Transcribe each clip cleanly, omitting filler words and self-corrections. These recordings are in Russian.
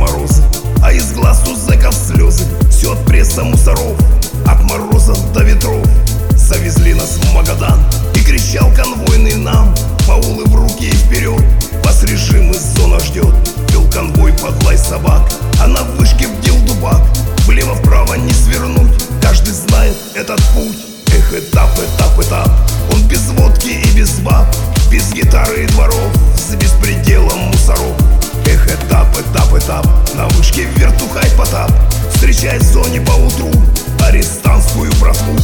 морозы, а из глаз у зэков слезы. Все от пресса мусоров, от мороза до ветров. Завезли нас в Магадан, и кричал конвойный нам: баулы в руки и вперед, вас режим из зона ждет. Вел конвой под лай собак, а на вышке бдил дубак. Влево-вправо не свернуть, каждый знает этот путь. Эх, этап, этап, этап, он без водки и без баб, без гитары и дворов, с беспределом мусоров. Эх, этап, этап, этап, на вышке вертухай Потап встречает в зоне поутру арестантскую братву.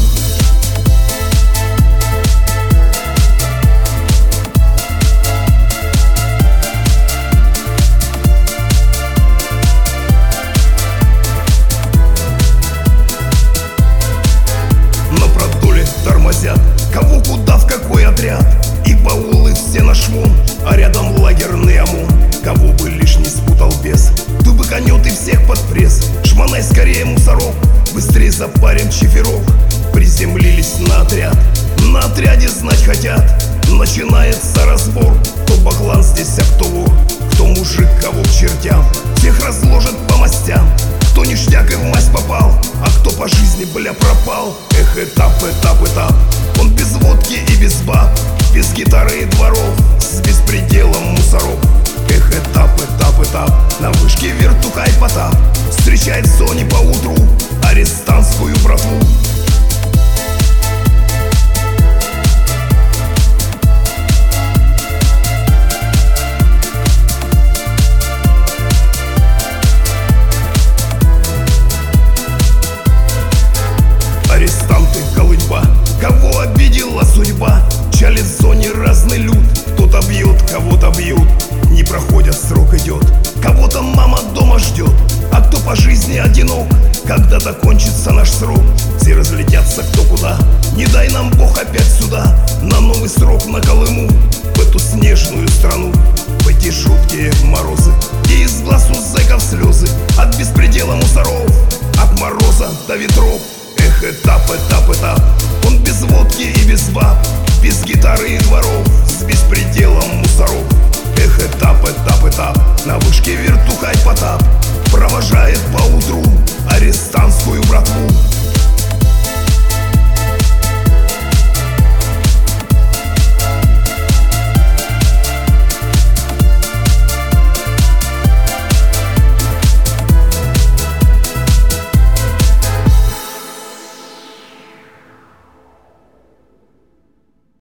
Тормозят, кого куда, в какой отряд, и баулы все на швон, а рядом лагерный ОМОН. Кого бы лишь не спутал бес, ты быканет и всех под пресс. Шмонай скорее мусоров, быстрее запарим чиферов. Приземлились на отряд, на отряде знать хотят. Начинается разбор, кто баклан здесь, а кто вор, кто мужик, кого к чертям. Всех разложат по мастям, кто ништяк и в масть попал, а кто по жизни, бля, пропал. Эх, этап, этап, этап, он без водки и без баб, без гитары и дворов, с беспределом мусоров. Эх, этап, этап, этап, на вышке вертухай Потап встречает в зоне поутру арестантскую братву. Арестанты, голытьба, кого обидела судьба. Чалит в зоне разный люд, кто-то бьет, кого-то бьют. Не проходят, срок идет, кого-то мама дома ждет, а кто по жизни одинок. Когда-то кончится наш срок, все разлетятся кто куда. Не дай нам Бог опять сюда, на новый срок на Колыму, в эту снежную страну, в эти жуткие морозы, где из глаз у зэков слезы, от беспредела мусоров, от мороза до ветров. Эх, этап, этап, этап, он без водки и без баб, без гитары и дворов, с беспределом мусоров. Эх, этап, этап, этап, на вышке вертухай Потап провожает поутру арестантскую братву.